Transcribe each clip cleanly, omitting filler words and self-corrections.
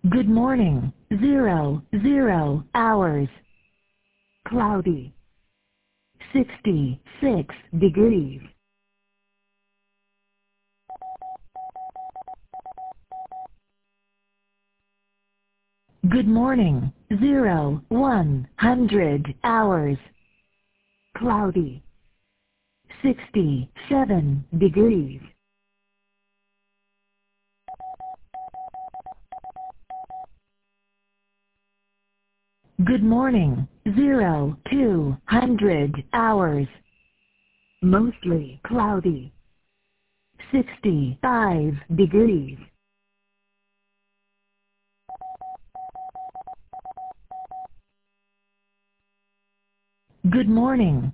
Good morning. 00 hours. Cloudy. 66 degrees. Good morning. 100 hours. Cloudy. 67 degrees. Good morning. 200 hours. Mostly cloudy. 65 degrees. Good morning.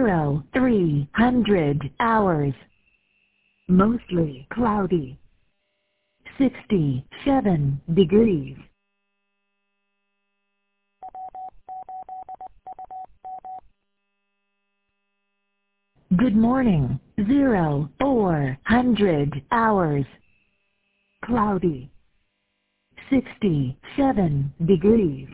300 hours. Mostly cloudy. 67 degrees. Good morning. 400 hours. Cloudy. 67 degrees.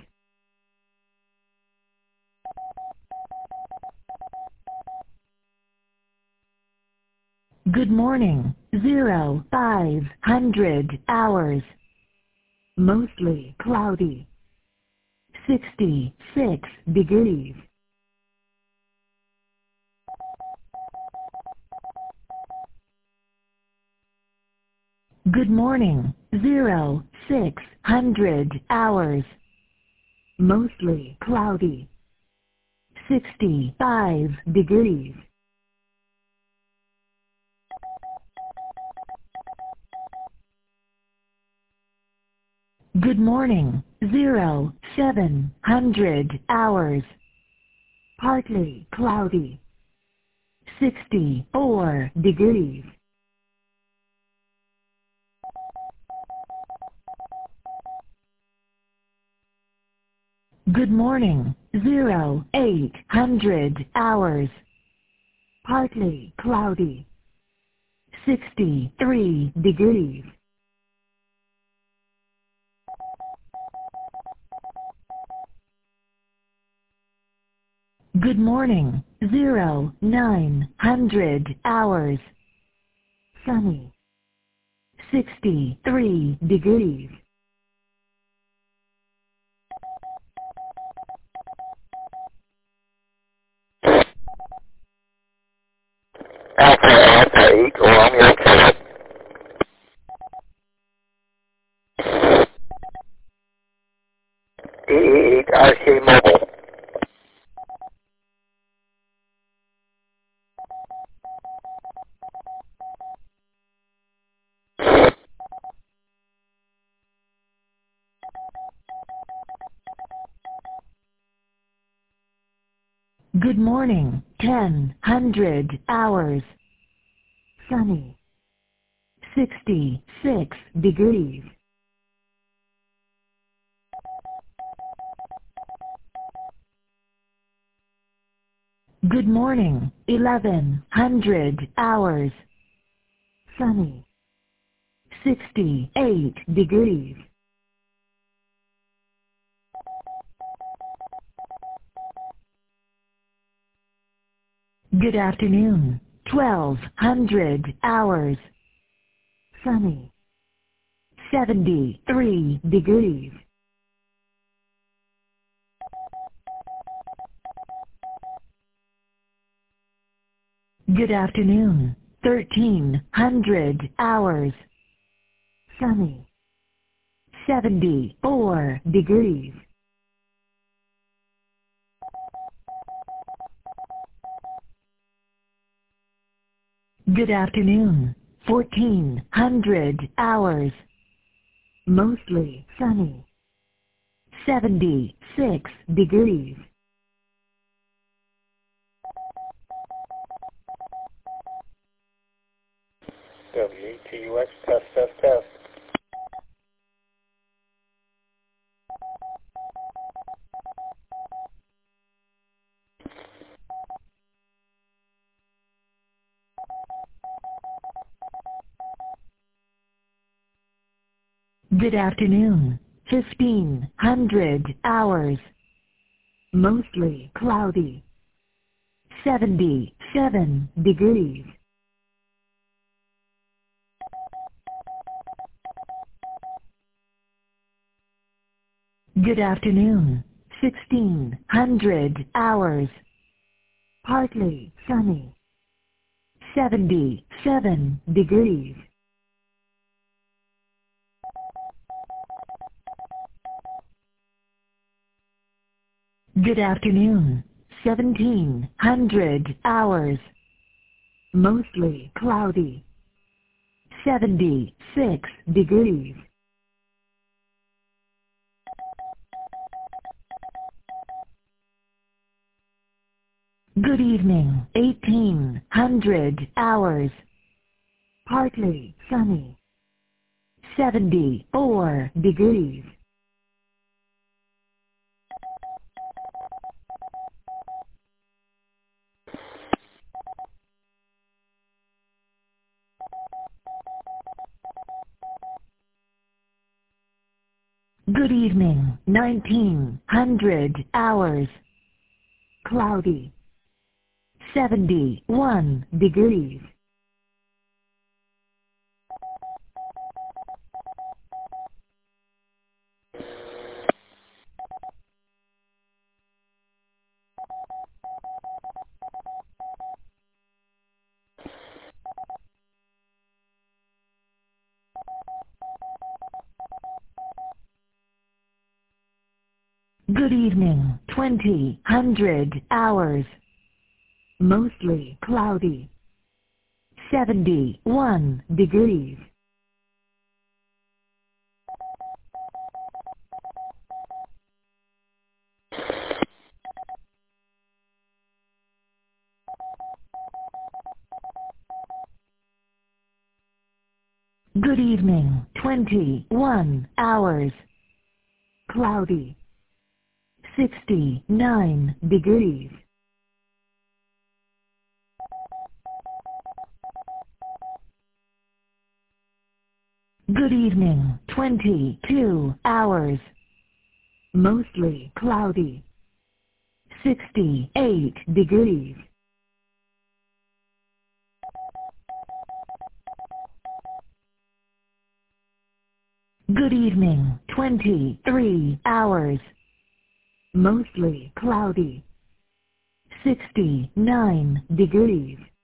Good morning. 500 hours. Mostly cloudy. 66 degrees. Good morning. 600 hours. Mostly cloudy. 65 degrees. Good morning. 700 hours. Partly cloudy. 64 degrees. Good morning. 800 hours. Partly cloudy. 63 degrees. Good morning. 900 hours. Sunny. 63 degrees. Alpha Alpha Eagle Romeo Quebec. E8 RC Mobile. Good morning. 1000 hours. Sunny. 66 degrees. Good morning. 1100 hours. Sunny. 68 degrees. Good afternoon. 1200 hours. Sunny. 73 degrees. Good afternoon. 1300 hours. Sunny. 74 degrees. Good afternoon. 1400 hours. Mostly sunny. 76 degrees. WTUX test test test. Good afternoon. 1500 hours. Mostly cloudy. 77 degrees. Good afternoon. 1600 hours. Partly sunny. 77 degrees. Good afternoon. 1700 hours. Mostly cloudy. 76 degrees. Good evening. 1800 hours. Partly sunny. 74 degrees. Good evening. 1900 hours. Cloudy. 71 degrees. Good evening. 2000 hours. Mostly cloudy. 71 degrees. Good evening. 21 hours. Cloudy. 69 degrees. Good evening. 22 hours. Mostly cloudy. 68 degrees. Good evening. 23 hours. Mostly cloudy. 69 degrees.